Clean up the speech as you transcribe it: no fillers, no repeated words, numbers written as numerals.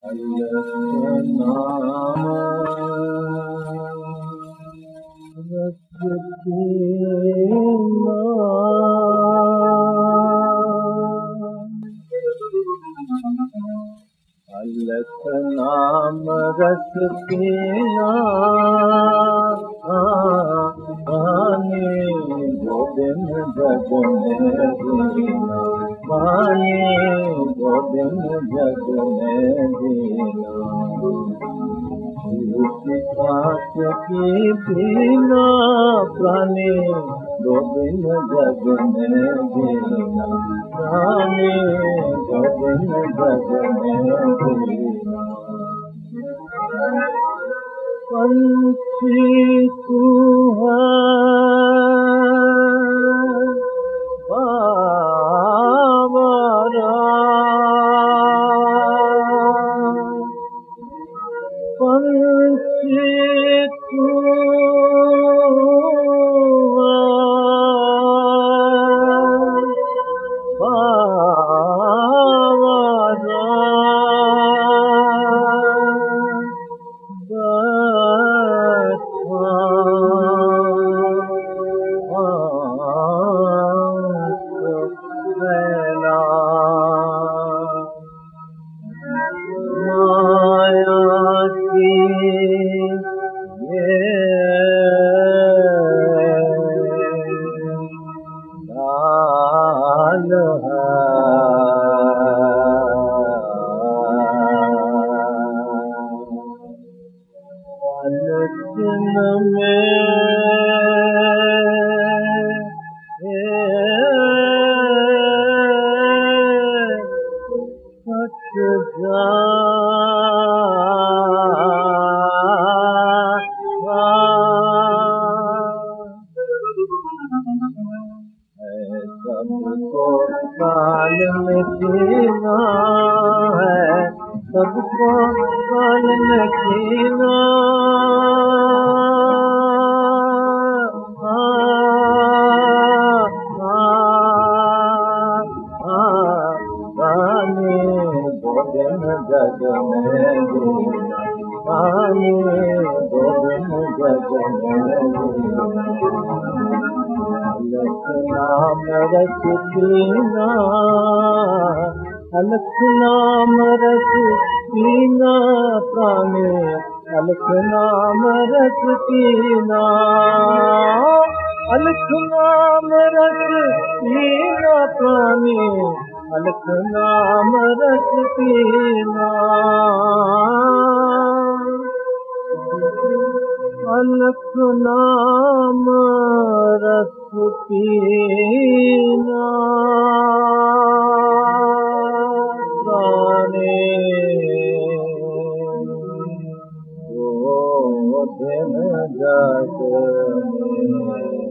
नाम रखती अलख नाम रस पीना माने गोदिन जग में जीना माने गोदिन जग में जीना कांच की पीना प्राणी गोदिन जग में जीना प्राणी गोदिन जग में जीना पंछी तू है बावरा पंछी तू है बावरा सबको काल में जीना है, सबको काल में जीना गोदिन जग में जीना पानी गोदिन जग में अलख नाम रस पीना अलख नाम रस पीना प्राणी अलख नाम रस पीना अलख नाम रस पीना प्राणी अलख नाम रस पीना अलख नाम रस पीना प्राणी गोदिन जग में